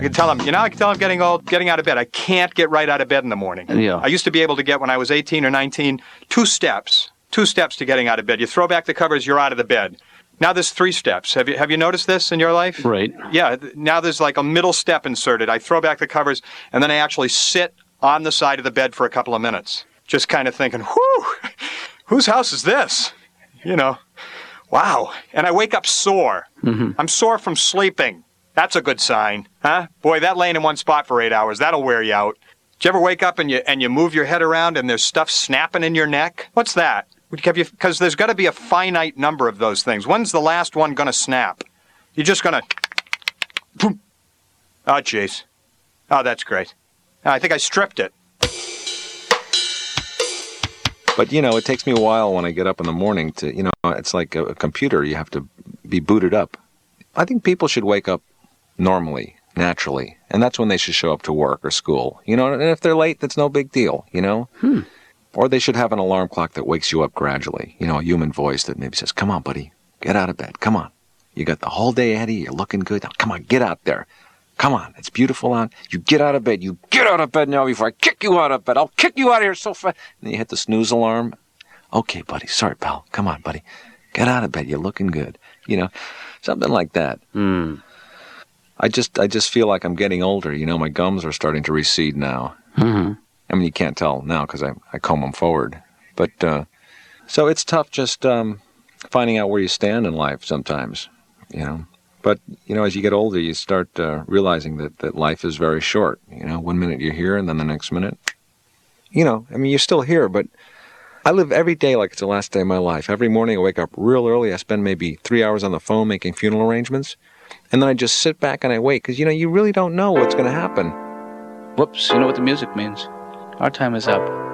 can tell I'm getting old, getting out of bed. I can't get right out of bed in the morning. Yeah. I used to be able to get, when I was 18 or 19, 2 steps to getting out of bed. You throw back the covers, you're out of the bed. Now there's 3 steps. Have you noticed this in your life? Right. Yeah, now there's like a middle step inserted. I throw back the covers, and then I actually sit on the side of the bed for a couple of minutes, just kind of thinking, whew, whose house is this? Wow. And I wake up sore. Mm-hmm. I'm sore from sleeping. That's a good sign, huh? Boy, that laying in one spot for 8 hours, that'll wear you out. Do you ever wake up and you move your head around and there's stuff snapping in your neck? What's that? Because there's got to be a finite number of those things. When's the last one going to snap? You're just going to... Oh, jeez. Oh, that's great. I think I stripped it. But, it takes me a while when I get up in the morning to, it's like a computer. You have to be booted up. I think people should wake up normally, naturally, and that's when they should show up to work or school. And if they're late, that's no big deal, Or they should have an alarm clock that wakes you up gradually. A human voice that maybe says, come on, buddy, get out of bed, come on. You got the whole day ahead of you, you're looking good. Now, come on, get out there. Come on, it's beautiful out. You get out of bed. You get out of bed now before I kick you out of bed. I'll kick you out of here so fast. And then you hit the snooze alarm. Okay, buddy, sorry, pal. Come on, buddy. Get out of bed. You're looking good. Something like that. I just feel like I'm getting older. My gums are starting to recede now. Mm-hmm. I mean, you can't tell now because I comb them forward. But, so it's tough just finding out where you stand in life sometimes, But, as you get older, you start realizing that life is very short. 1 minute you're here, and then the next minute, you're still here, but I live every day like it's the last day of my life. Every morning I wake up real early. I spend maybe 3 hours on the phone making funeral arrangements, and then I just sit back and I wait, because, you really don't know what's going to happen. Whoops, you know what the music means. Our time is up.